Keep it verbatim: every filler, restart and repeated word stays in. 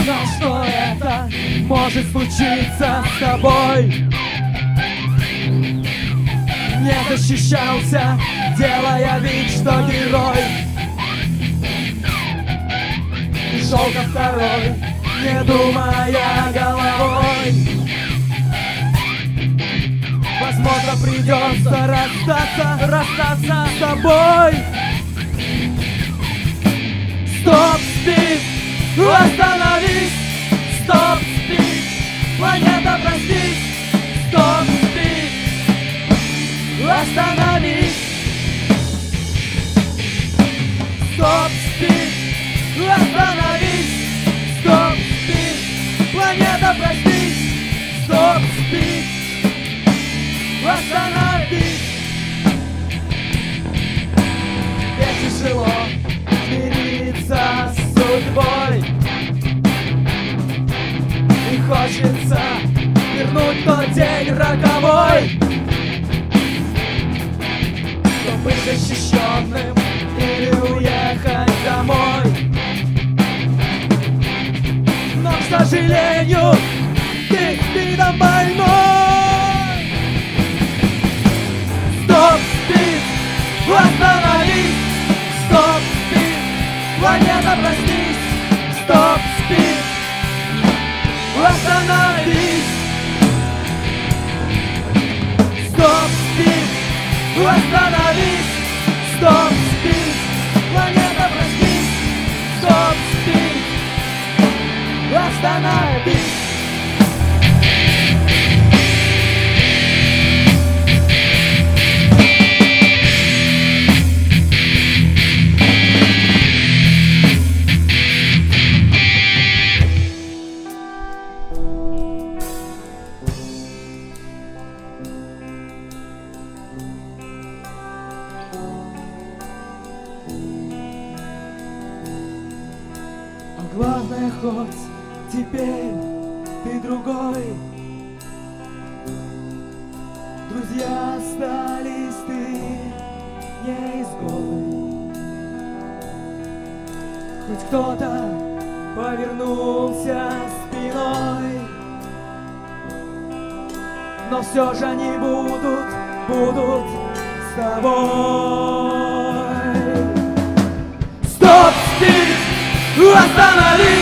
знал, что это может случиться с тобой. Не защищался, делая вид, что герой. И шел ко второй, не думая головой. Возможно, придется расстаться, расстаться с тобой. Стоп, спид, остановись. Стоп, спид, планета, простись. Стоп, спид, остановись. Стоп, спид, остановись. Стоп, спид, планета, простись. Стоп, спид, остановись. Ведь тяжело смириться с судьбой, и хочется вернуть тот день роковой, чтобы быть защищенным или уехать домой. Но, к сожалению, ты спидом больной. Стоп, спид, остановись. Стоп, спид, планета, проснись. Стоп, спид, остановись. Стоп, спид, остановись. Стоп, спид, планета, проснись. Стоп, спид, остановись. Главное, хоть теперь ты другой. Друзья остались, ты не изгой. Хоть кто-то повернулся спиной, но все же они будут, будут с тобой. Стоп, спид, остановись.